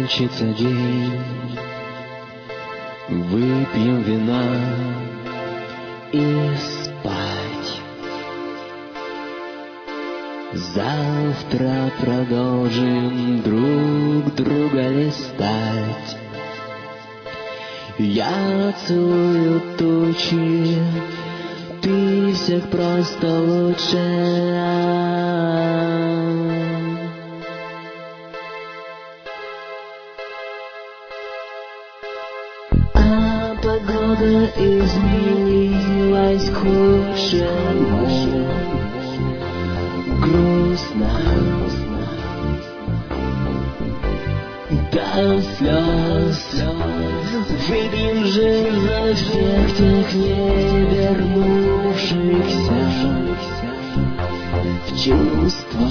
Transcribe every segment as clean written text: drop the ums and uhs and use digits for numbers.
кончится день, выпьем вина и спать. Завтра продолжим друг друга листать. Я целую тучи, ты всех просто лучше. А погода изменилась к худшему. Грустно до слез. Выпьем же за всех тех не вернувшихся в чувства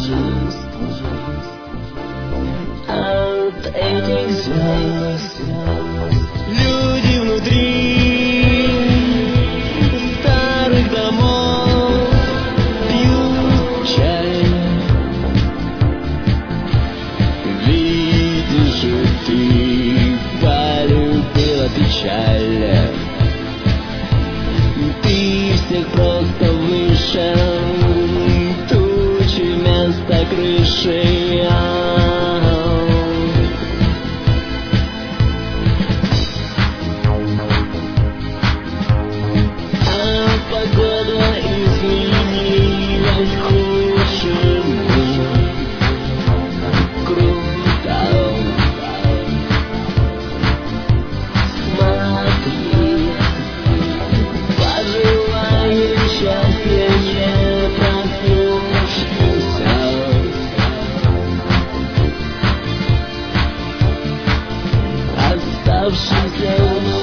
от этих звезд. Люди внутри старых домов пьют чай. Видишь, ты полюбила печаль. Ты всех просто выше тучи вместо крыши. Погода изменилась к худшему. Круто. Смотри, пожелаем счастья не проснувшимся. Оставшимся